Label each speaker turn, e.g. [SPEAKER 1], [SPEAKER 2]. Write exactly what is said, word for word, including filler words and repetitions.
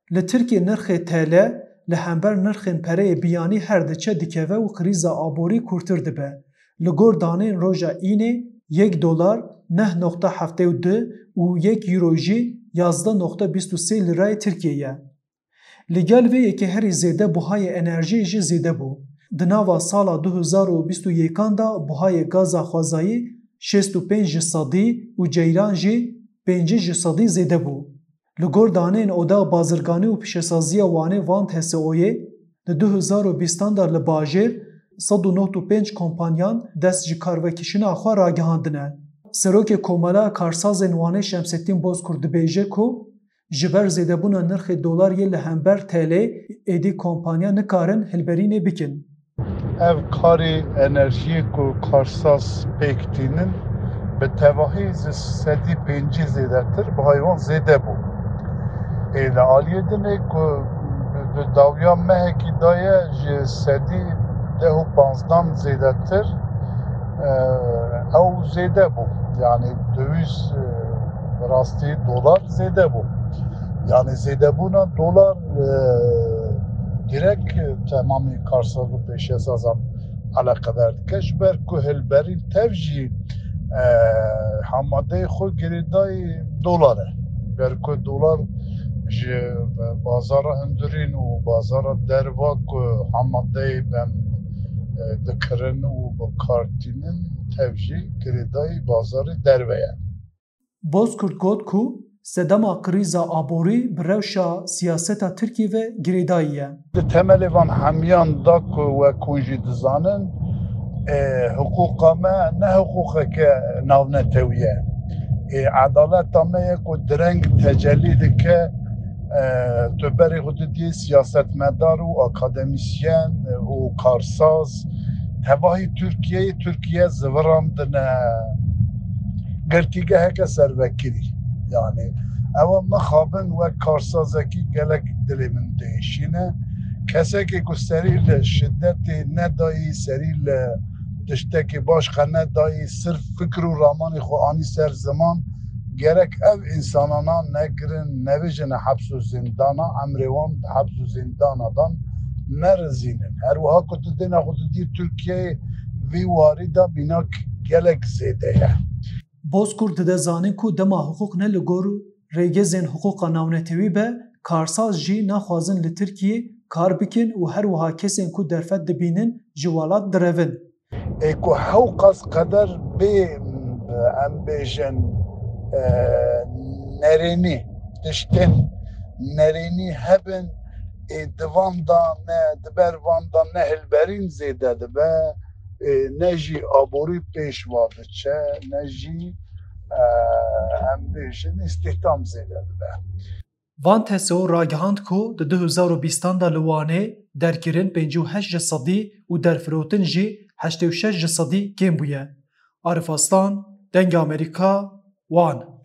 [SPEAKER 1] Li Tirkiye nirxê T L li hember nirxên pereyê biyanî her diçe dikeve û krîza aborî kûrtir dibe. Li gor danên roja înê yek dolar neh nokta heftê û du û yek euro jî yazdeh nokta bîst û sê lirayê Tirkiye ye. Li gel vê yekê herî zêde buhayê enerjiyê jî zêde bû. Di nava sala du hezar û bîst û yêkan da buhayê gaza xwezayî şêst û pênc ji sedî û ceyran jî pêncî ji sedî zêde bû. Li gor danên Oda Bazirganî û Pişesaziya Wanê Van T S O'yê li du hezar û bîstan da li bajêr sed û nod û pênc kompanyan dest ji karvekişîna xwe ragihandine. Serokê Komela Karsazên Wanê Şemseddîn Bozkurt dibêje ku ji ber zêdebûna nirxê dolariyê li hember T L êdî kompanyan nikarin hilberînê bikin.
[SPEAKER 2] Ev karê enerjiyê ku Karsaz pêkitînin bi tevahî ji sedî pêncî zêdetir bi haywan zêde bû. Ê li aliyê dinê ku bi dawiya mehekî daye ji sedî deh û panzdan zêdetir ew zêde bû. Yani döviz rastî dolar zêde bû. Yani zêdebûna dolar direk temamî Karsaz û Pêşesazan eleqedar dike ji ber ku hilberîn tev jî hamadeyê xwe girêdayê dolar e. Ber ku dolar ji bazara hundirîn û bazara derva ku hamadeyê dem dikirin û bikartînin tev jî girêdayê bazarê derve ye.
[SPEAKER 1] Bozkurt got ku sedema krîza aborî bi rewşa siyaseta Tirkiye ve girêdayî ye.
[SPEAKER 2] Di temelê van hemiyan da ku wek hûn jî dizanin hiqûqa me ne hiqûqeke navnetew ye. Edaleta me ye ku direng tecellî dike tu berê xwe didî siyasetmedar û akademisyen û karsaz tevahî Tirkiyeyê Tirkiye zivirandine girtîgeheke servekirî. Yani ew mixabin wek karsazekî gelek dilê min diêşîne kesekê ku serî li şiddetê nedayî serî li tiştekî baş xe nedayî sirf fikir û ramanê xwe anî ser ziman gerek ev însanana negirin nebijine hebs û zindana emrê wan hebs û zindana dan nerizînin. Her wiha ku tu dêna xwe didî Tirkiyeyê vî warî da bînak gelek zêde ye.
[SPEAKER 1] Bozkurt dide zanîn ku dema hiqûq ne li gor rêgezên hiqûqa navnetewî be, karsaz jî naxwazin li Tirkiyê kar bikin û her wiha kesên ku derfet dibînin ji welat direvin.
[SPEAKER 2] Ê ku hew qas qeder bê em bêjin nerênî tiştên nerênî hebin ê di van da ne di ber van da ne hilberîn zêde dibe ne jî aborî pêşva diçe ne jî em bêjin îstihdam zêde dibe.
[SPEAKER 1] Van T S O ragihand ku di du hezar û bîstan da li Wanê derkirin pêncî û heşt ji sedî û derfirotin jî heştê û şeş ji sedî kêm bûye. Arif Aslan, Dengê Amerîka, Wan.